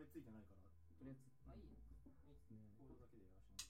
替えついてないから、とりあえずあ、いいよ。 いいですね。コードだけでやらせてもらって。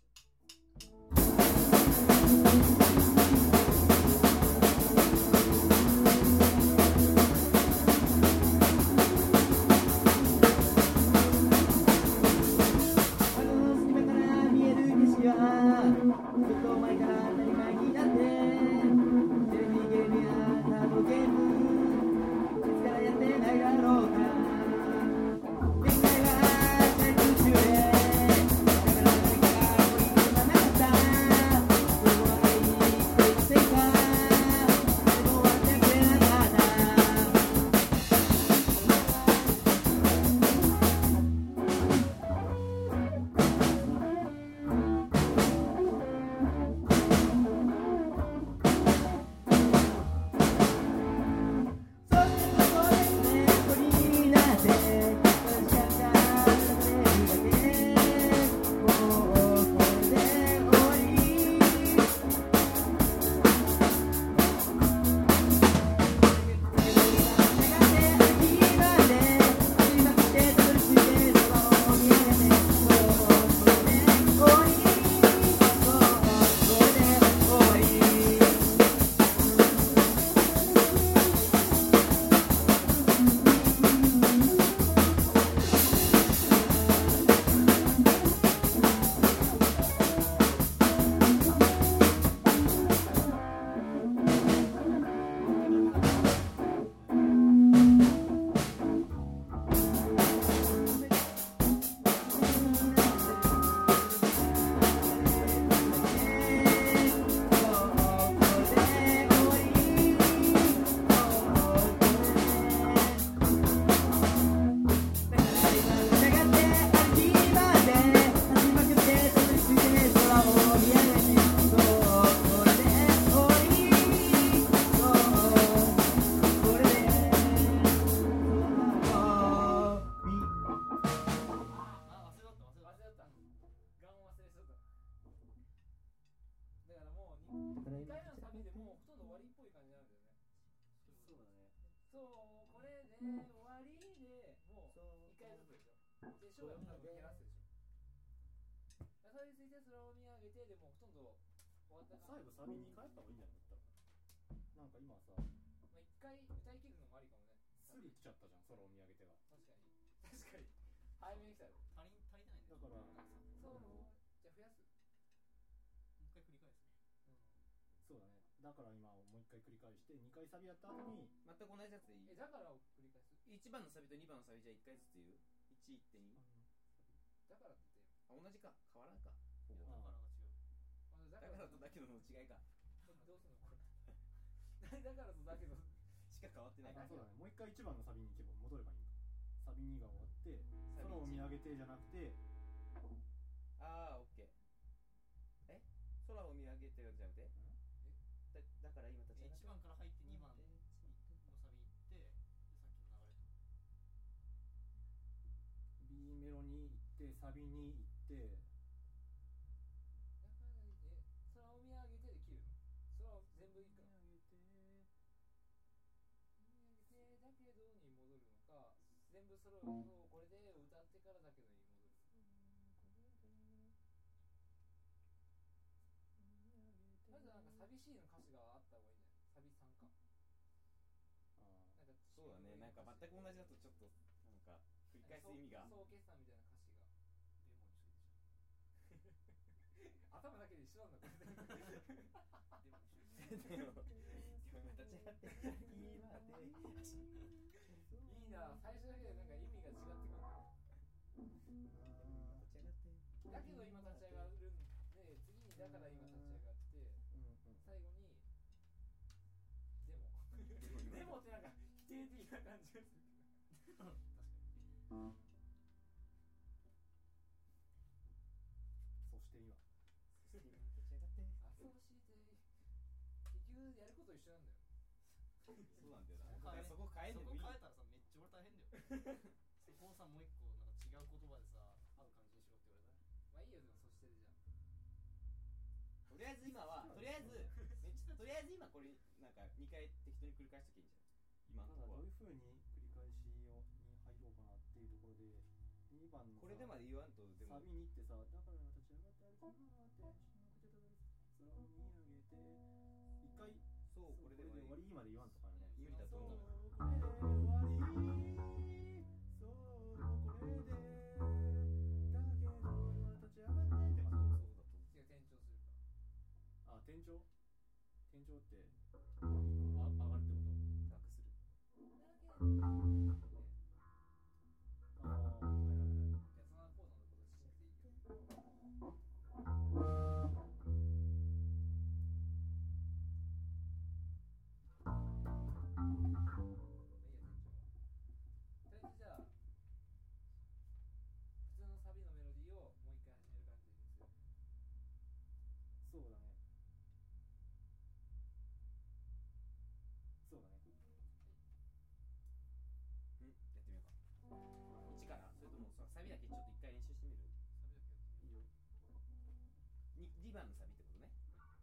最後サビ2回やった方がいいんじゃないだったら。なんか今さ、 まあ、1回歌い切るのもありかもね。 すぐ来ちゃったじゃん、空を見上げてが。 確かに早めに来たよ。 足りてないんだよ。 だからそうじゃあ増やす。 もう一回繰り返すね。 そうだね。だから今もう1回繰り返して2回サビやった後に全く同じやつでいい？ だからを繰り返す。 1番のサビと2番のサビじゃ1回ずつ言う？ 1、1.2？ だからって同じか、変わらんか。 だからが違う。 だからとだけどの違いか。 どうすんのこれ。だからとだけどしか変わってないから。 そうだね。もう1回1番のサビに行けば戻ればいいんだ。サビ2が終わって空を見上げてじゃなくて、 ああ、オッケー。空を見上げてじゃなくて、だから今立ち上がって 1番から入って2番のサビ行って、さっきの流れと B メロに行ってサビに行って、 空を見上げてで切るの。空を全部行くの。だけどに戻るのか、全部それをこれで歌ってからだけどに戻る。まずなんか寂しいの歌詞があった方がいいんじゃない？サビ3か。 そうだね。なんか全く同じだとちょっとなんか繰り返す意味が。 総決算みたいな歌詞が。 デモにしといてじゃん。 頭だけで一緒なんだこれ。 デモにしといて。 でも立ち上がっていいな、最初だけでなんか意味が違ってくる。だけど今立ち上がるんで、次にだから今立ち上がって、最後にでもでもってなんか否定的な感じがする。 確かに。 そして今立ち上がって。 そうして結局やること一緒なんだよ。 そうなんだよな。そこ変えんでもいい。 そこ変えたらさ、めっちゃ俺大変だよ。そこをさ、もう一個なんか違う言葉でさ、合う感じにしろって言われたら。 まあいいよ、でもそしてるじゃん。 とりあえず今は、とりあえず今これなんか2回適当に繰り返しときゃいいんじゃん。今のところどういう風に繰り返しに入ろうかなっていうところで、2 2番のこれでまで言わんとでもサビにってさ、だから立ち上がって歩き回って空を見上げて一回そうこれでも終わりまで言わんとかよね。 無理だと思う。 これで終わり、そうこれでだけど今立ち上がってって感じ。 そうだと思う。 違う転調するかあ、転調って上がるってこと？ 楽する。 ああ、はいはいはい。 いやそのコードのこと信じていいけどとりあえずじゃあ普通のサビのメロディーをもう一回始める感じでする。 そうだね。そうだね。 やってみようか。1からそれともさサビだけちょっと一回練習してみる？ サビだけやってみよう。 いいよ。 2番のサビってことね。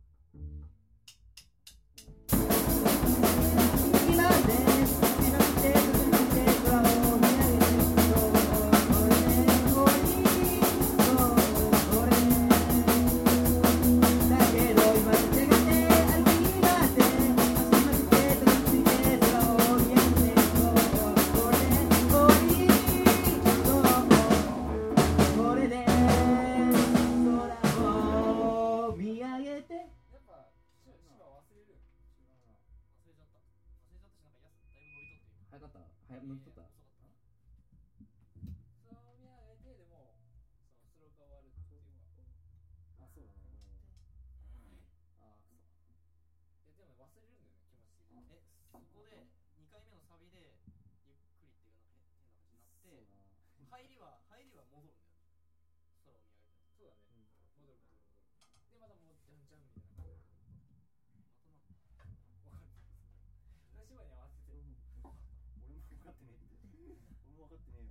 やっぱ芝忘れる。 違うな。 忘れちゃったし、なんかだいぶ伸びとって今。 早かった早乗っとった。 遅かったな。 そう見上げてでもそのスローが終わるっていうか。 あ、そうだね。ごめんごめん。あ、くそ。 いやでも忘れるんだよね気持ち的に。 そこで2回目のサビでゆっくりっていうなんか変な感じになってそうな。 入りは戻るんだよね。空を見上げてそうだね。 うん。 戻る。でまたもうジャンジャンみたいな感じ。 またなんかわかんない。私芝に合わせて。 俺も分かってねえって。俺も分かってねえよ。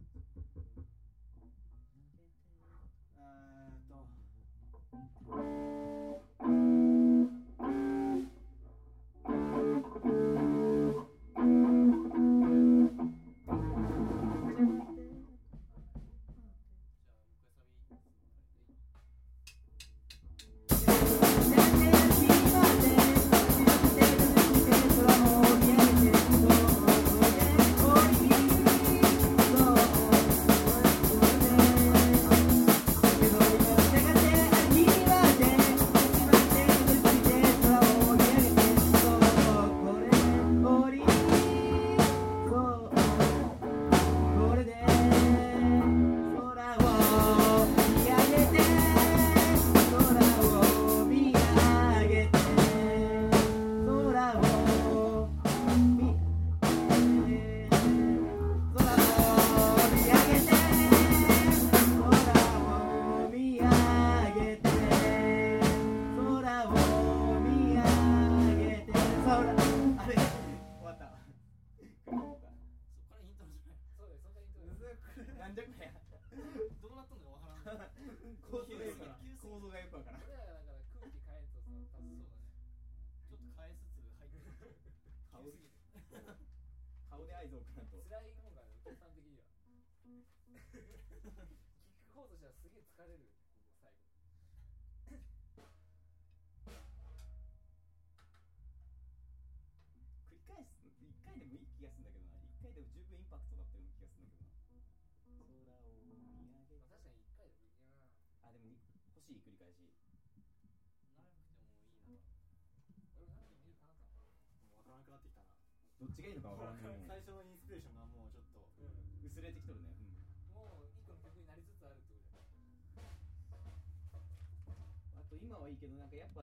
じゃあもう一回サビなんじゃこりゃ。 どうなったんだかわからん。 構造がよくわからん。 急すぎ構造がよくわからん。 俺らがだから空気変えんとさ、多分そうだね。ちょっと返しつつ入ってる。 顔急すぎて。 顔で合図を送らんと。 辛いもんがね、お客さん的には。聞く方としてはすげえ疲れる、最後。 繰り返す1回でもいい気がするんだけどな。1回でも十分インパクトだったような気がするんだけどな。空を見上げて。 まあ、確かに1回でもいいな。 あ、でも欲しい繰り返し。 なくてもいいな。 俺も何でもいいかなと思う。 もう分からなくなってきたな。 どっちがいいのかわからんね。 最初のインスピレーションがもうちょっと薄れてきとるね。 もう1個の曲になりつつあるってことじゃない。 あと今はいいけどなんかやっぱ